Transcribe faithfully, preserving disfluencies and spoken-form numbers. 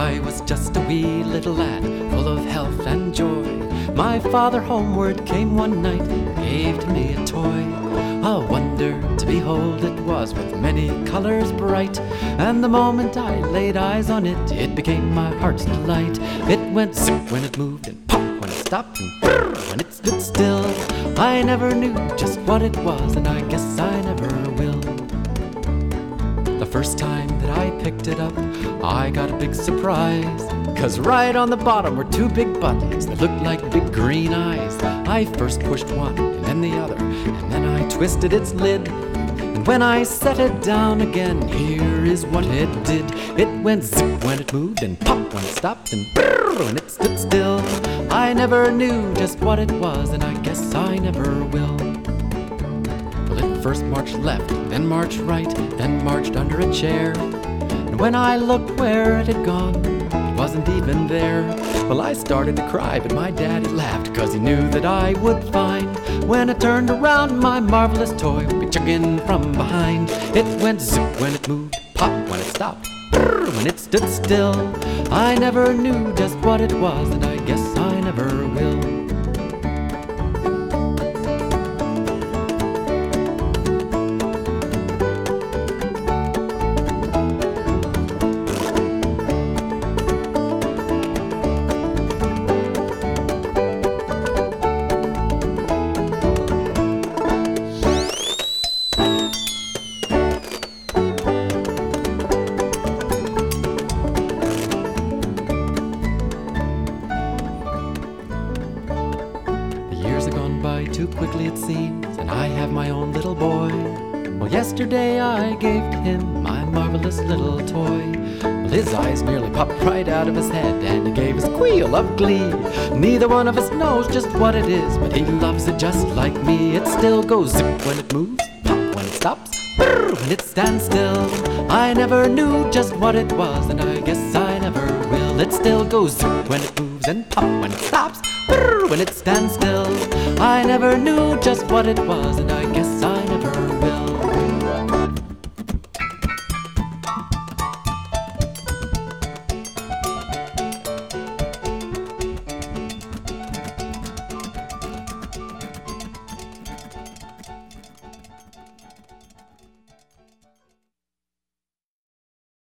I was just a wee little lad, full of health and joy. My father homeward came one night, gave to me a toy. A wonder to behold it was, with many colors bright. And the moment I laid eyes on it, it became my heart's delight. It went zip when it moved, and pop when it stopped, and brrr when it stood still. I never knew just what it was, and I guess I never will. The first time that I picked it up, I got a big surprise, 'cause right on the bottom were two big buttons that looked like big green eyes. I first pushed one, and then the other, and then I twisted its lid. And when I set it down again, here is what it did. It went zip when it moved, and pop when it stopped, and brrr when it stood still. I never knew just what it was, and I guess I never will. Well, it first marched left, then marched right, then marched under a chair. And when I looked where it had gone, it wasn't even there. Well, I started to cry, but my daddy laughed, 'cause he knew that I would find. When I turned around, my marvelous toy would be chugging from behind. It went zip when it moved, pop when it stopped, brrr when it stood still. I never knew just what it was, and I guess I never will. By too quickly it seems, and I have my own little boy. Well, yesterday I gave to him my marvelous little toy. Well, his eyes nearly popped right out of his head, and he gave a squeal of glee. Neither one of us knows just what it is, but he loves it just like me. It still goes zip when it moves, pop when it stops, brrr when it stands still. I never knew just what it was, and I guess I never will. It still goes zip when it moves, and pop when it stops, brrr when it stands still. I never knew just what it was, and I guess I